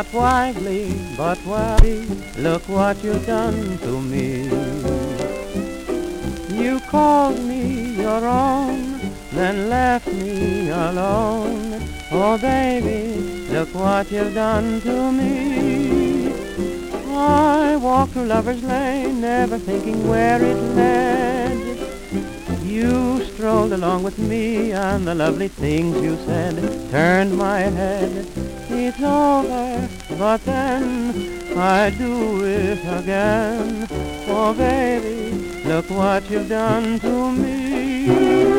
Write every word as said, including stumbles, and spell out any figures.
not wisely, but wisely. Look what you've done to me. You called me your own, then left me alone. Oh baby, look what you've done to me. I walked through Lover's Lane, never thinking where it led. You strolled along with me, and the lovely things you said turned my head. It's over, but then I'd do it again. Oh baby, look what you've done to me.